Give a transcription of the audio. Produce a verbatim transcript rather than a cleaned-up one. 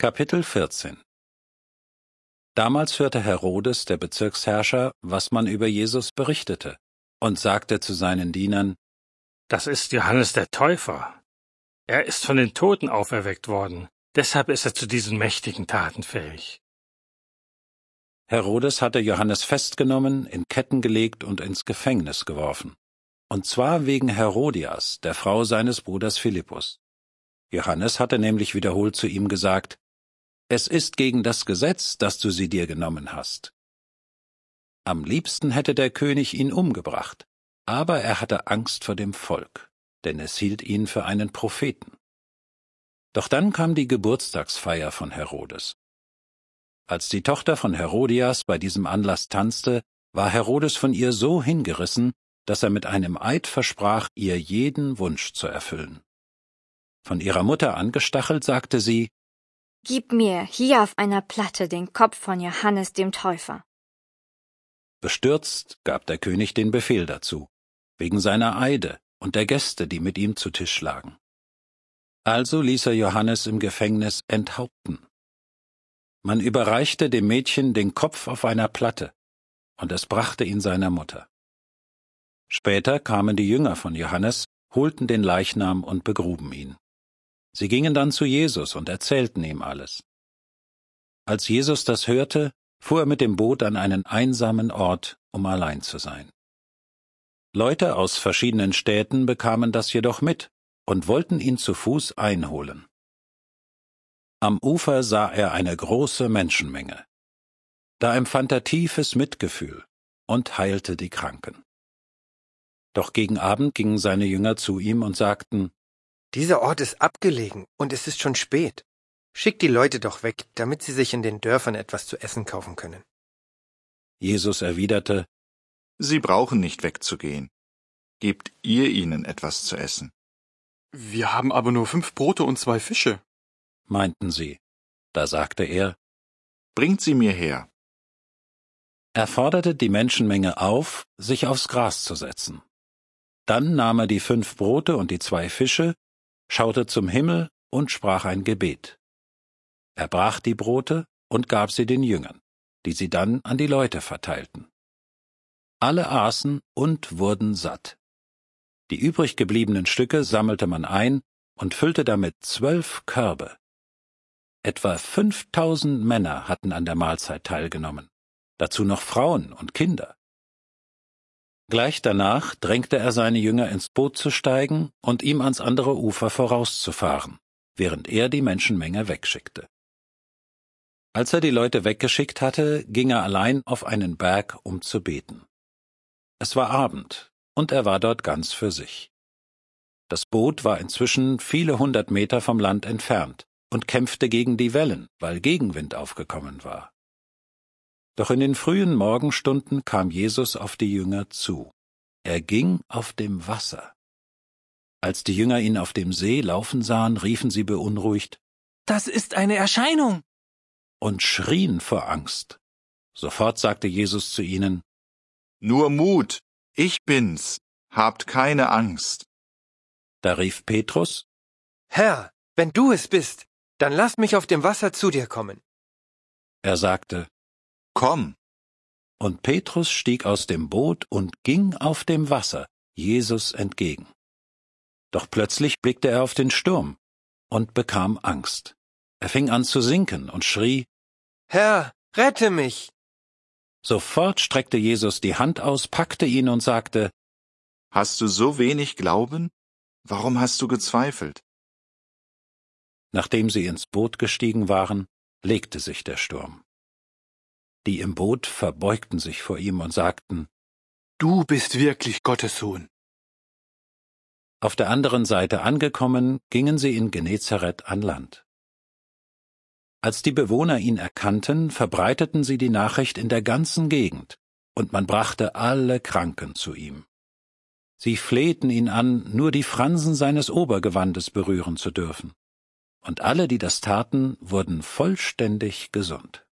Kapitel vierzehn. Damals hörte Herodes, der Bezirksherrscher, was man über Jesus berichtete, und sagte zu seinen Dienern: Das ist Johannes der Täufer. Er ist von den Toten auferweckt worden, deshalb ist er zu diesen mächtigen Taten fähig. Herodes hatte Johannes festgenommen, in Ketten gelegt und ins Gefängnis geworfen. Und zwar wegen Herodias, der Frau seines Bruders Philippus. Johannes hatte nämlich wiederholt zu ihm gesagt: Es ist gegen das Gesetz, dass du sie dir genommen hast. Am liebsten hätte der König ihn umgebracht, aber er hatte Angst vor dem Volk, denn es hielt ihn für einen Propheten. Doch dann kam die Geburtstagsfeier von Herodes. Als die Tochter von Herodias bei diesem Anlass tanzte, war Herodes von ihr so hingerissen, dass er mit einem Eid versprach, ihr jeden Wunsch zu erfüllen. Von ihrer Mutter angestachelt, sagte sie: Gib mir hier auf einer Platte den Kopf von Johannes dem Täufer. Bestürzt gab der König den Befehl dazu, wegen seiner Eide und der Gäste, die mit ihm zu Tisch lagen. Also ließ er Johannes im Gefängnis enthaupten. Man überreichte dem Mädchen den Kopf auf einer Platte, und es brachte ihn seiner Mutter. Später kamen die Jünger von Johannes, holten den Leichnam und begruben ihn. Sie gingen dann zu Jesus und erzählten ihm alles. Als Jesus das hörte, fuhr er mit dem Boot an einen einsamen Ort, um allein zu sein. Leute aus verschiedenen Städten bekamen das jedoch mit und wollten ihn zu Fuß einholen. Am Ufer sah er eine große Menschenmenge. Da empfand er tiefes Mitgefühl und heilte die Kranken. Doch gegen Abend gingen seine Jünger zu ihm und sagten: Dieser Ort ist abgelegen und es ist schon spät. Schickt die Leute doch weg, damit sie sich in den Dörfern etwas zu essen kaufen können. Jesus erwiderte: Sie brauchen nicht wegzugehen. Gebt ihr ihnen etwas zu essen. Wir haben aber nur fünf Brote und zwei Fische, meinten sie. Da sagte er: Bringt sie mir her. Er forderte die Menschenmenge auf, sich aufs Gras zu setzen. Dann nahm er die fünf Brote und die zwei Fische, schaute zum Himmel und sprach ein Gebet. Er brach die Brote und gab sie den Jüngern, die sie dann an die Leute verteilten. Alle aßen und wurden satt. Die übrig gebliebenen Stücke sammelte man ein und füllte damit zwölf Körbe. Etwa fünftausend Männer hatten an der Mahlzeit teilgenommen, dazu noch Frauen und Kinder. Gleich danach drängte er seine Jünger ins Boot zu steigen und ihm ans andere Ufer vorauszufahren, während er die Menschenmenge wegschickte. Als er die Leute weggeschickt hatte, ging er allein auf einen Berg, um zu beten. Es war Abend, und er war dort ganz für sich. Das Boot war inzwischen viele hundert Meter vom Land entfernt und kämpfte gegen die Wellen, weil Gegenwind aufgekommen war. Doch in den frühen Morgenstunden kam Jesus auf die Jünger zu. Er ging auf dem Wasser. Als die Jünger ihn auf dem See laufen sahen, riefen sie beunruhigt: Das ist eine Erscheinung! Und schrien vor Angst. Sofort sagte Jesus zu ihnen: Nur Mut, ich bin's, habt keine Angst. Da rief Petrus: Herr, wenn du es bist, dann lass mich auf dem Wasser zu dir kommen. Er sagte: Komm. Und Petrus stieg aus dem Boot und ging auf dem Wasser Jesus entgegen. Doch plötzlich blickte er auf den Sturm und bekam Angst. Er fing an zu sinken und schrie: Herr, rette mich! Sofort streckte Jesus die Hand aus, packte ihn und sagte: Hast du so wenig Glauben? Warum hast du gezweifelt? Nachdem sie ins Boot gestiegen waren, legte sich der Sturm. Die im Boot verbeugten sich vor ihm und sagten: Du bist wirklich Gottes Sohn. Auf der anderen Seite angekommen, gingen sie in Genezareth an Land. Als die Bewohner ihn erkannten, verbreiteten sie die Nachricht in der ganzen Gegend, und man brachte alle Kranken zu ihm. Sie flehten ihn an, nur die Fransen seines Obergewandes berühren zu dürfen. Und alle, die das taten, wurden vollständig gesund.